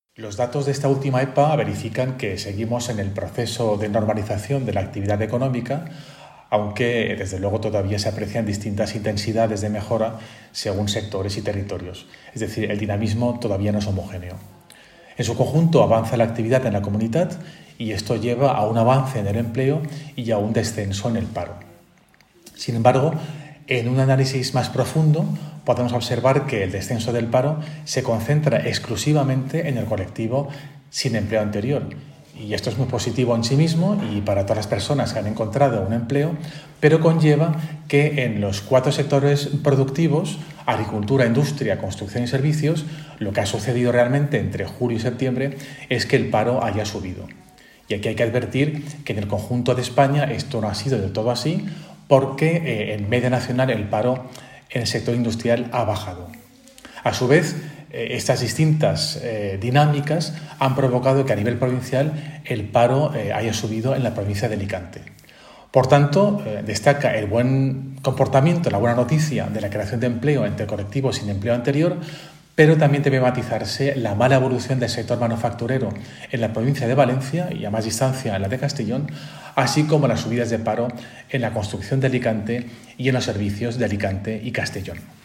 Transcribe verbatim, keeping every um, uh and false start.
Los datos de esta última E P A verifican que seguimos en el proceso de normalización de la actividad económica, aunque desde luego todavía se aprecian distintas intensidades de mejora según sectores y territorios. Es decir, el dinamismo todavía no es homogéneo. En su conjunto avanza la actividad en la comunidad y esto lleva a un avance en el empleo y a un descenso en el paro. Sin embargo, en un análisis más profundo podemos observar que el descenso del paro se concentra exclusivamente en el colectivo sin empleo anterior. Y esto es muy positivo en sí mismo y para todas las personas que han encontrado un empleo, pero conlleva que en los cuatro sectores productivos, agricultura, industria, construcción y servicios, lo que ha sucedido realmente entre julio y septiembre es que el paro haya subido. Y aquí hay que advertir que en el conjunto de España esto no ha sido del todo así, porque eh, en media nacional el paro en el sector industrial ha bajado. A su vez, eh, estas distintas eh, dinámicas han provocado que a nivel provincial el paro eh, haya subido en la provincia de Alicante. Por tanto, eh, destaca el buen comportamiento, la buena noticia de la creación de empleo entre colectivos sin empleo anterior, pero también debe matizarse la mala evolución del sector manufacturero en la provincia de Valencia y a más distancia en la de Castellón, así como las subidas de paro en la construcción de Alicante y en los servicios de Alicante y Castellón.